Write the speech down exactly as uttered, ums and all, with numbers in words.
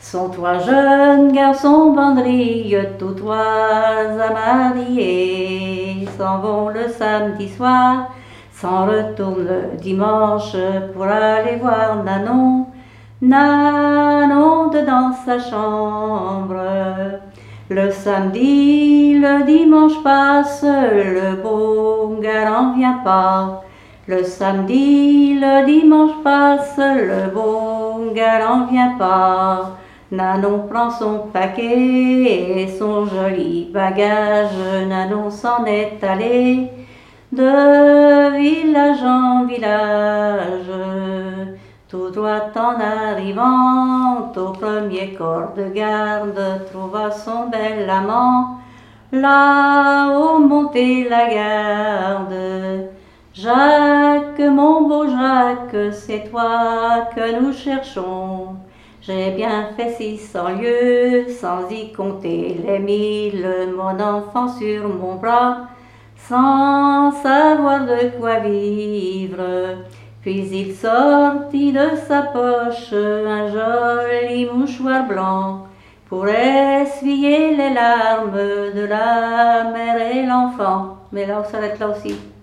Sont toi jeune garçon banderille, tous toi amariés, s'en vont le samedi soir, s'en retournent le dimanche pour aller voir Nanon, Nanon dans sa chambre. Le samedi, le dimanche passe, le beau galant vient pas. Le samedi, le dimanche passe, le beau galant vient pas. Nanon prend son paquet et son joli bagage, Nanon s'en est allée de village en village. Tout droit en arrivant au premier corps de garde, trouva son bel amant là-haut monter la garde. Jacques, mon beau Jacques, c'est toi que nous cherchons. J'ai bien fait six cents lieues, sans y compter les mille, mon enfant sur mon bras, sans savoir de quoi vivre. Puis il sortit de sa poche un joli mouchoir blanc pour essuyer les larmes de la mère et l'enfant. Mais là, on s'arrête là aussi.